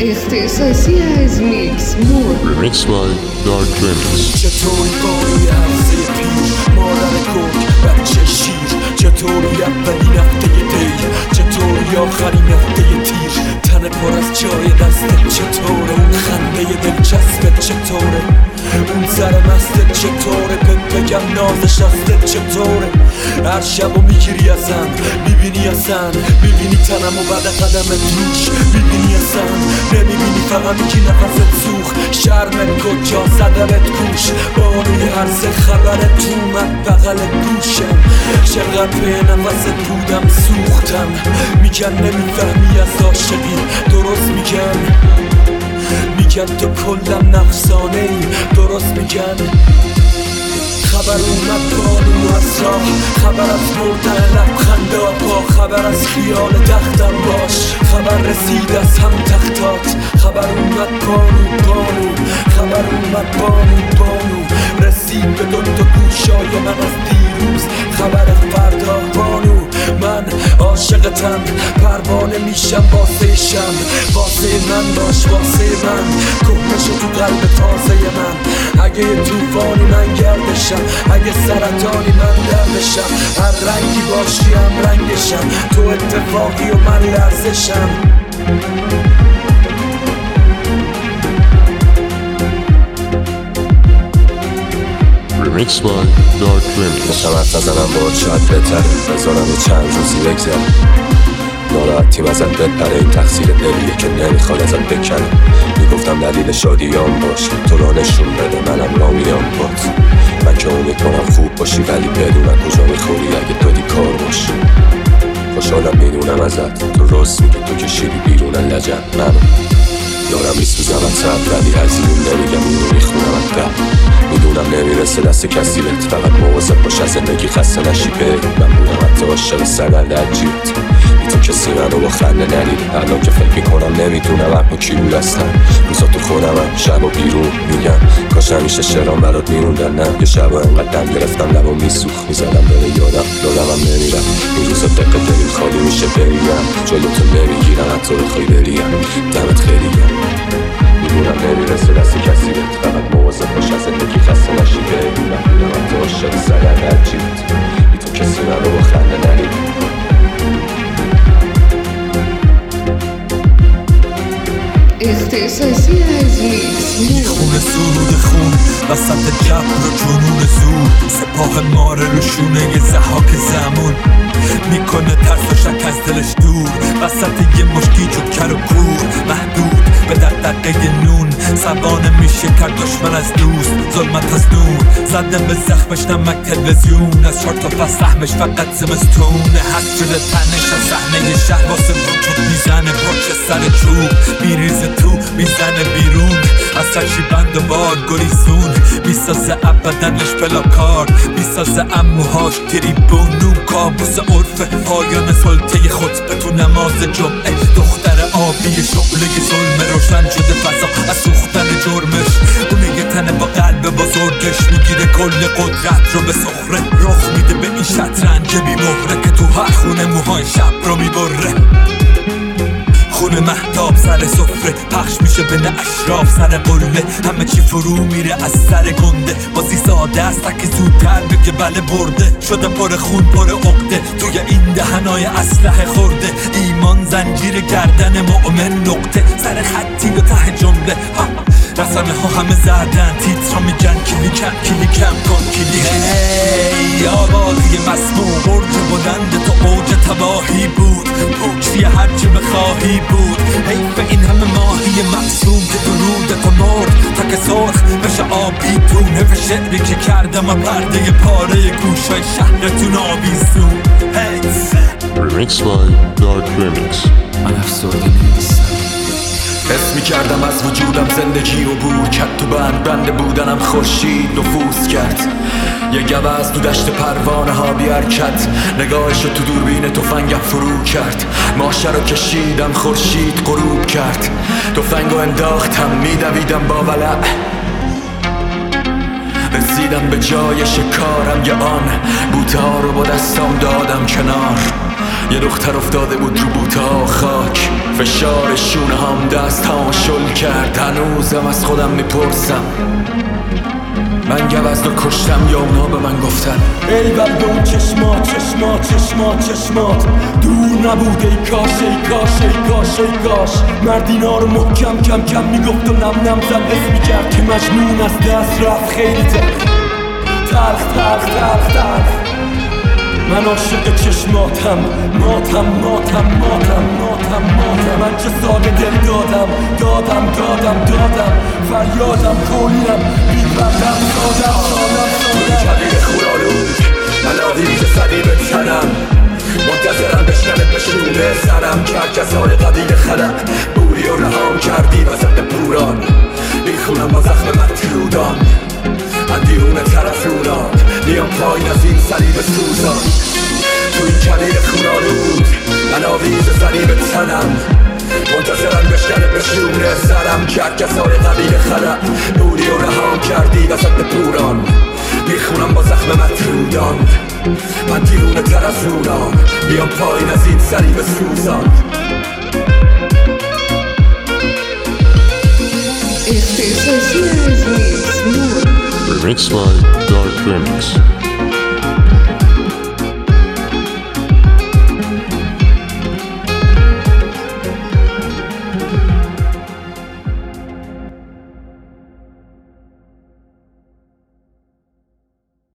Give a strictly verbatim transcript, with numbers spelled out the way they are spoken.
اختصاصی از میکس مود Remix by Dark Remix. چطوری باری عرضه پیر مادر کوک بچه شیر، چطوری اولین هفته دی، چطوری آخرین هفته تیر، تن پر از جای دستت چطوره، اون خنده دلچسبت چطوره، اون سر مستت چطوره، بهت بگم ناز شستت چطوره. هر شب و میگیری ازم، میبینی ازم، میبینی تنم و بعد قدم توش، میبینی ازم، نمیبینی فقط میگی نفست سوخ، شرمت کجا زدمت کوش، بانوی عرض خبرت اومد بغل گوشم، چقدر به نفست بودم سوختم، میگن نمیفهمی از عاشقی، درست میگن، میگن تو کلم نفسانه ای، درست میگن. خبر اومد بانو از راه، خبر از بردن لبخندا پا، خبر از خیال تختم باش، خبر رسید از هم تختات، خبر اومد بانو بانو، خبر اومد بانو بانو، رسید به دو تا گوشای من از دیروز، خبر فردا بانو. من عاشقتم، پروانه میشم واسه شم، واسه من باش واسه من، کهنه شو تو قلب تازه من، اگه یه توفانی من گردشم، اگه سرطانی من دردشم، هر رنگی باشی هم رنگشم، تو اتفاقی و من لرزشم. Remix by Dark Remix. گفتم حرف نزنم باید شاید بهتره، بذارم یه چند روزی بگذره، ناراحتیم ازت بپره، این تقصیر دلیه که نمیخواد ازت بکنه، میگفتم دلیل شادیام باشه، تو را نشون بده منم را میام بات، من که امید کنم خوب باشی ولی بدونم کجا میخوری اگه دادی کار باشی. خوشحالم میدونم ازت، تو راست میگی، تو کشیدی بیرون لجن منو، دارم میسوزم ازت ولی هزیون نمیگم، اینو میخونم از دل، میدونم نمیرسه دست کسی بهت، فقط مواظب باش از زندگی خسته نشی به من بودم حتی عاشق سرگرد عجیبت، بی تو کسی منو با خنده ندیده، الان که فکر میکنم نمیدونم اما کی بود هستم، روزا تو خودمم شب و بیرون میگم، کاش همیشه شعرام برات میروندن، نه یه شب و انقدر دم گرفتم لبا میسوخ، میزدم بره یادم یادمم نمیرم، این روزا دقیقه دلیم خالی میشه بریم، جلو تو نمیگیرم حتی بخوای بریم، دمت خیلی گرم، میدونم نمیرسه دست کسی بهت، فقط مواظب باش از زندگی خسته نشی به من بودم حتی عاشق سرگرد عجیبت، بی تو کسی منو با خنده ندیده. اختصاصی از میکس مود میخونه سرود خون وسط جبر و جنون زور، سپاه ماره رو شونه یه زحاک زمون، میکنه ترس و شک از دلش دور، وسط یه مشکی جوکر و کور، محدود به دقدقه نون، سوانه میشه کرد دشمن از دوست، ظلمت از نور زده به زخمش نمک تلویزیون، از چهار تا پس سهمش فقط زمستونه، هست شده تنش از صحنه شهر واسه وجود میزنه پاچ سر چوب، میریزه تو میزنه بیرون، از سرشی بند و بار گریزون، میسازه ابدنش پلاکار، میسازه اموهاش تریبونو، کابوس عرف پایان سلطه خطبه تو نماز جمعه، دختر آبی شعله ظلم روشن شده فضا از سوختن جرمش، اونه یه تنه با قلب بزرگش، میگیره کل قدرت رو به سخره، رخ میده به این شطرنج بی مهره که تو هر خونه موهای شب رو میبره، خونه مهتاب سر سفره، پخش میشه بین اشراف سر قله، همه چی فرو میره از سر گنده، بازی ساده است تکی زودتر بگه بله برده، شده پر خون پر عقده، توی این دهنای اسلحه خورده، ایمان زنجیر گردن مؤمن نقطه، سر خطی به ته جمله، رسانه ها همه زردن تیتر میگن کلیکم کلیکم کن کلی، هی آبادی مسموم، برج بلند تو اوج تباهی بود، پوچی هرچی بخواهی بود، حیف این همه ماهی معصوم که درود تو مرد تا که سرخ بشه آبی تو، نف شعری که کردم و پرده پاره گوشای شهرتون آویزون. Remix by Dark Remix. من افسرده نیستم، حس میکردم از وجودم زندگی رو بور کرد، تو بند بنده بودنم خورشید نفوذ کرد، یه گوز تو دشت پروانه ها بی حرکت، نگاهشو تو دوربین تفنگم فرو کرد، ماشه رو کشیدم خورشید غروب کرد، تفنگو انداختم میدویدم با ولع، رسیدم به جای شکارم، یه آن بوته ها رو با دستام دادم کنار، یه دختر افتاده بود رو بوتا خاک، فشار شونه هم دست ها شل کرد. هنوزم از خودم میپرسم من گوزد رو کشتم یا اونا به من گفتن ای بل به اون چشمات چشمات چشمات چشمات دور نبود ای کاش ای کاش ای کاش ای کاش. مردینا رو محکم کم کم میگفت و نم نم زن حس میکرد که مجنون از دست رفت خیلی تلخ تلخ تلخ تلخ تلخ. من عاشق چشماتم ماتم ماتم ماتم ماتم ماتم. من چه ساده دل دادم دادم دادم دادم فریادم کولیم بیبردم سادم سادم سادم. کبیر خورالود منادی که صدی به تنم منتظرم بشنمت بشنونه سرم کرکسای قدیل خلق بوری و رهام کردی وسط پوران میخونم با زخم مطرودان اندیون طرف رونان میام پایین از این صلیب سوزان. تو این کبیر خونالود من آویز صلیب تنم منتظرم بشکنه بشونه سرم کرکسای قبیل خلق بوری و رهام کردی وسط پوران میخونم با زخم مطرودان من دیرون تر از رونان بیام پایین از این صلیب سوزان. Este es Mix Mood. Remixed by Dark Remix.